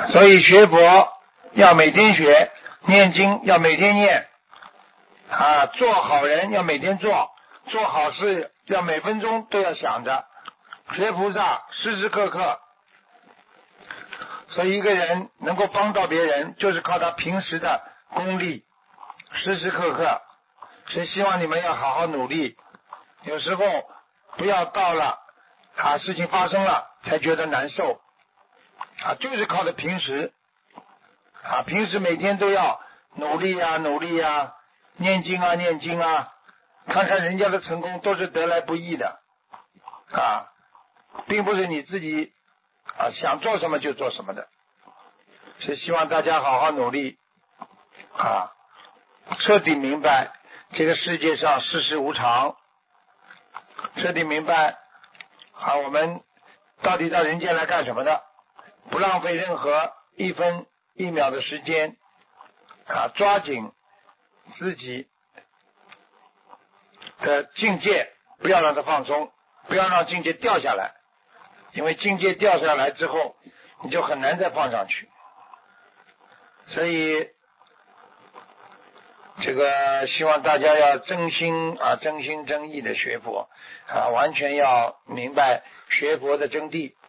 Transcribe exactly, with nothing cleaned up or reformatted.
所以学佛要每天学，念经要每天念啊，做好人要每天做，做好事要每分钟都要想着，学菩萨时时刻刻。所以一个人能够帮到别人，就是靠他平时的功力，时时刻刻。所以希望你们要好好努力，有时候不要到了啊事情发生了才觉得难受啊，就是靠着平时啊，平时每天都要努力啊努力啊，念经啊念经啊，看看人家的成功都是得来不易的啊，并不是你自己啊想做什么就做什么的。所以希望大家好好努力啊，彻底明白这个世界上世事无常，彻底明白啊我们到底到人间来干什么的，不浪费任何一分一秒的时间啊，抓紧自己的境界，不要让它放松，不要让境界掉下来，因为境界掉下来之后你就很难再放上去。所以这个希望大家要真心啊真心真意的学佛啊，完全要明白学佛的真谛